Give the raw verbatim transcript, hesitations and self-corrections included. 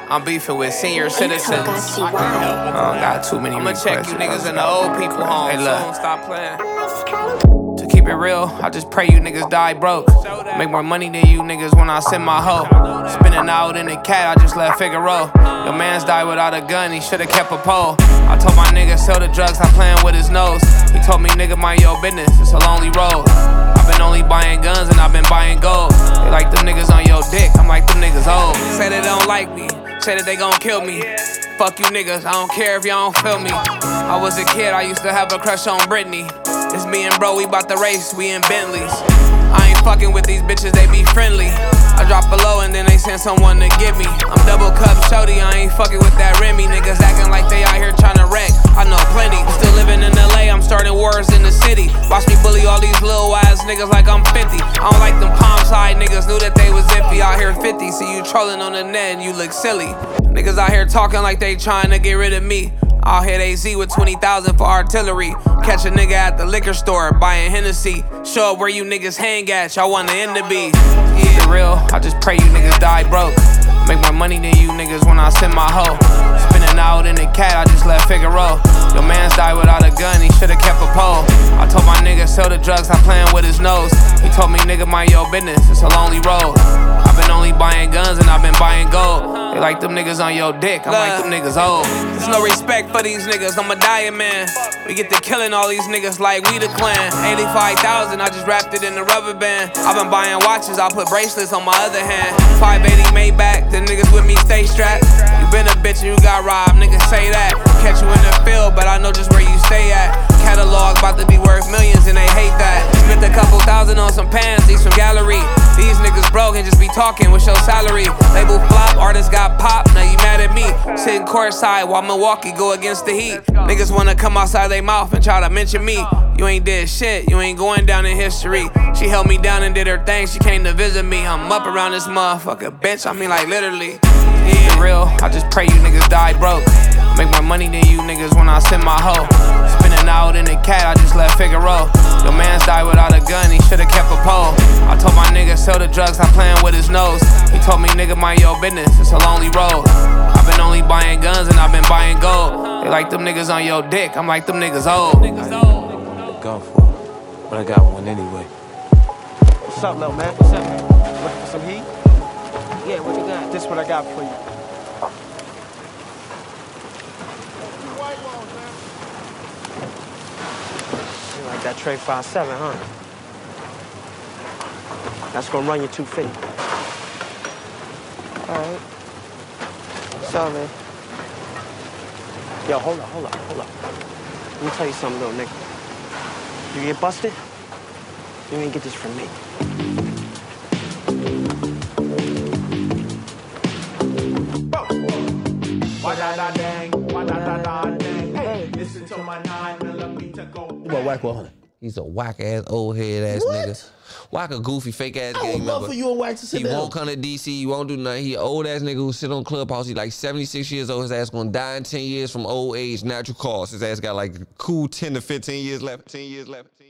I'm beefing with senior citizens. I don't got too many I'ma check you niggas in the old people home. Hey, look. Stop playing. To keep it real, I just pray you niggas die broke. Make more money than you niggas when I send my hoe. Spinning out in the cat, I just let Figaro. Your mans died without a gun, he should've kept a pole. I told my nigga sell the drugs, I'm playing with his nose. He told me nigga mind your business, it's a lonely road. I've been only buying guns and I've been buying gold. They like them niggas on your dick, I'm like them niggas old. Say they don't like me, say that they gon' kill me. Fuck you niggas, I don't care if y'all don't feel me. I was a kid, I used to have a crush on Britney. It's me and bro, we bout the race, we in Bentleys. I ain't fucking with these bitches, they be friendly. I drop below and then they send someone to get me. I'm double cup shorty, I ain't fucking with that Remy. Niggas acting like they out here tryna wreck, I know plenty. Still living in L A, I'm starting wars in the city. Watch me bully all these little ass niggas like I'm fifty. I don't like them palm side niggas, knew that they was iffy. Out here fifty, see you trolling on the net and you look silly. Niggas out here talking like they trying to get rid of me. I'll hit A Z with twenty thousand for artillery. Catch a nigga at the liquor store buying Hennessy. Show up where you niggas hang at, y'all want the end to be. Yeah, for real, I just pray you niggas die broke. Make more money than you niggas when I send my hoe. Spinning out in the cat, I just let Figaro. Your mans died without a gun, he should've kept a pole. I told my nigga sell the drugs, I'm playing with his nose. He told me nigga mind your business, it's a lonely road. I've been only buying guns and I've been buying gold. They like them niggas on your dick, I'm like them niggas old. There's no respect for these niggas, I'm a dying man. We get to killing all these niggas like we the clan. eighty-five thousand, I just wrapped it in a rubber band. I've been buying watches, I'll put bracelets on my other hand. five eighty Maybach, the niggas with me stay strapped. You been a bitch and you got robbed, niggas say that. Catch you in the field, but I know just where you stay at. Catalog about to be worth millions and they hate that. Spent a couple thousand on some pants, these from gallery. These niggas broke and just be talking with your salary. Label flop, artists got pop, now you mad at me. Sitting courtside while Milwaukee go against the Heat. Niggas wanna come outside they mouth and try to mention me. You ain't did shit, you ain't going down in history. She held me down and did her thing, she came to visit me. I'm up around this motherfucker, bitch, I mean like literally. Yeah, for real, I just pray you niggas die broke. Make more money than you niggas when I send my hoe. Spinning out in the cat, I just let Figaro. Your mans died without a gun, he should've kept a pole. I told my nigga sell the drugs, I'm playing with his nose. He told me nigga mind your business, it's a lonely road. I've been only buying guns and I've been buying gold. They like them niggas on your dick, I'm like them niggas old. Go for it, but I got one anyway. What's up, little man? What's up, man? Looking for some heat? Yeah, what you got? This what I got for you. You like that Trey five seven, huh? That's gonna run you two fifty. All right. So, man. Yo, hold up, hold up, hold up. Let me tell you something, little nigga. You get busted, you ain't get this from me. You a whack one hundred. He's a whack ass, old head ass What? nigga. Whack a goofy, fake ass I gang would love member. for you and Wax to sit He down. won't come to D C, he won't do nothing. He old ass nigga who sit on Clubhouse. He like seventy-six years old. His ass gonna die in ten years from old age, natural cause. His ass got like cool ten to fifteen years left. ten years left.